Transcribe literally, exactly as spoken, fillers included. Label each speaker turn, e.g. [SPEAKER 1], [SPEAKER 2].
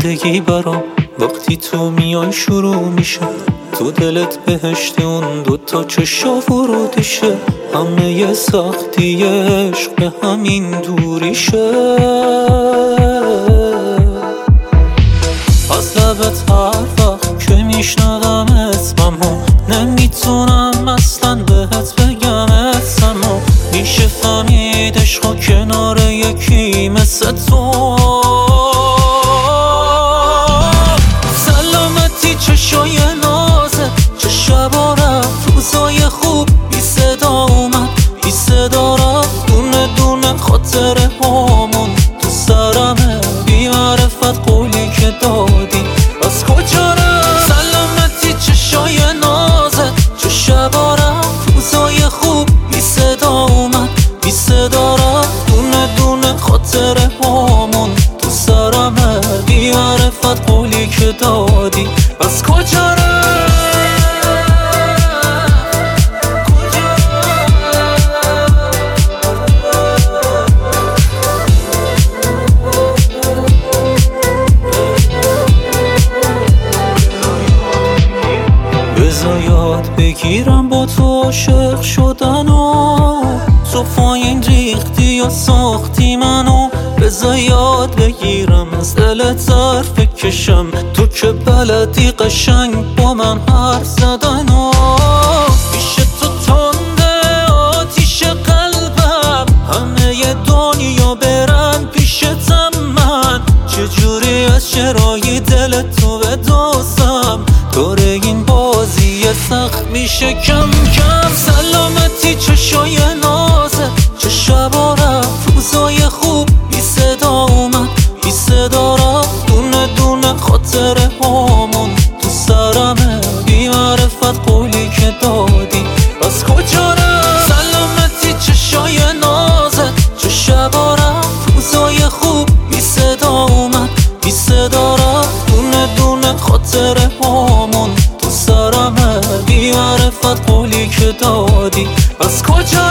[SPEAKER 1] زندگی برام وقتی تو میای شروع میشه، تو دلت بهشت اون دوتا چشا ورودشه، همه ی سختی عشق به همین دوریشه. از لبت هر وقت که میشنوم اسممو نمیتونم اصلا بهت بگم اسمو، میشه فهمید عشقا کنار یکی مثل تو. سلامتی چشای نازه، چه شبا رفت روزای خوب، بی صدا اومد بی صدا رفت، دونه دونه خاطره هامون تو سرمه، بی معرفت قولی که دادی از کجا رفت. سلامتی چشای نازه، چه شبا رفت روزای خوب، بی صدا اومد بی صدا رفت، دونه دونه خاطره هامون تو سرمه، بی معرفت قولی که دادی از کجا رفت. بذار یاد بگیرم با تو عاشق شدن و تو پایین ریختی یا ساختی منو، بذار یاد بگیرم از دلت حرف بکشم، تو که بلدی قشنگ با من حرف زدن و پیش تو تنده آتیش قلبم، همه ی دنیا برن پیشتم، من چجوری از چرای دل تو بدوزم، دور این بازی سخت میشه کم کم. سلامتی چشای نازه، چه شبا رفت روزای خوب، بی صدا اومد بی صدا رفت، دونه دونه خاطره هامون تو سرمه، بی معرفت قولی که دادی از کجا رفت. سلامتی چشای نازه، چه شبا رفت روزای خوب، بی صدا اومد بی صدا رفت، دونه دونه خاطره هامون تو سرمه، بی معرفت قولی که دادی از کجا